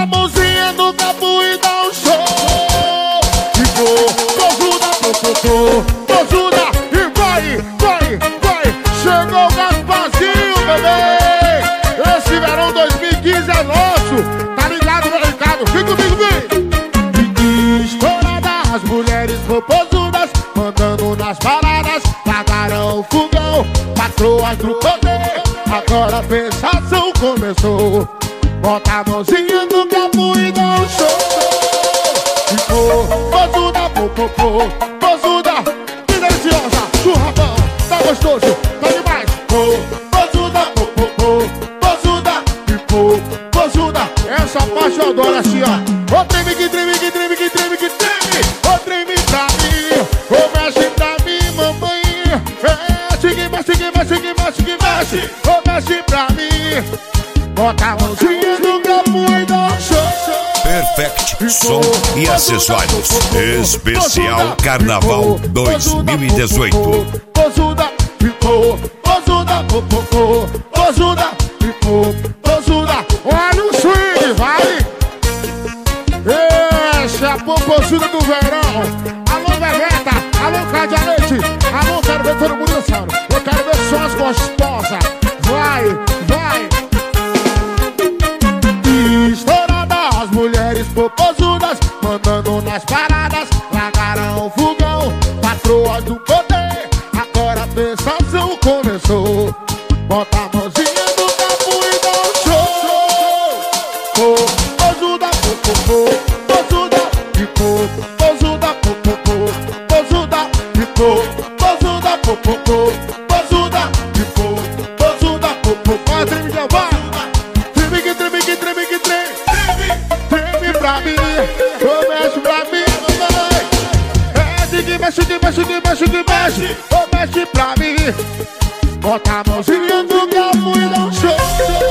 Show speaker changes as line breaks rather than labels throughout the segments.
mãozinha no cabo e dá um show. Ficou posuda, posuda e vai. Chegou o Gasparzinho, bebê. Esse verão 2015 é nosso. Tá ligado, meu Ricardo? Fica comigo, vem. Estourada, as mulheres popozudas, mandando nas paradas, pagaram o fogão, patroas do poder. Agora a pensação começou. Bota a mãozinha no cabo e dá um show. Ficou posuda, posuda, que deliciosa, churrabão, tá gostoso, tá demais. Posuda, posuda, posuda. Essa parte eu adoro assim, ó. Ô treme que treme, que treme, que treme, que treme. Ô treme pra mim, ô mexe pra mim, mamãe. Mexe, que mexe, que mexe, que mexe, que mexe. Ô mexe pra mim. Bota a mãozinha no cabo e dá um show.
Perfect Som e Acessórios. Especial Carnaval 2018.
Posuda, ficou, posuda, posuda, ficou, posuda. Olha o swing, vai. Essa é a popozuda do verão. Alô, Vegeta, alô, Cádia Leite. Alô, quero ver todo mundo dançando. Eu quero ver só as gostosas. Vai. Estourada, as mulheres popozudas, mandando nas paradas, largaram o fogão, patroas do poder. Agora a pensação começou. Bota a mãozinha no cabo e dá um show. Posuda, posuda, ficou, posuda, posuda, ficou, posuda, posuda, ficou, posuda, vai, treme, vai. Treme pra mim, ô mexe pra mim, mamãe. Mexe, que mexe, que mexe, que mexe, ô mexe pra mim. Bota a mãozinha no cabo e dá um show.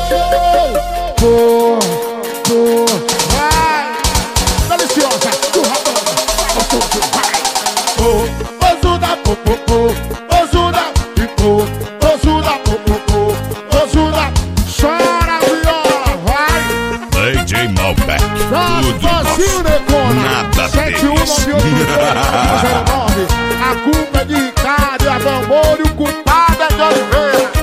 Vai, deliciosa, do rabão, vai. Posuda, posuda, ficou, posuda, posuda. Chora, viola, vai.
DJ Malbec. Tudo
Sozinho, Necona.
Nada
719809. A culpa é de Ricardo e a Bambora e o culpado é de Oliveira.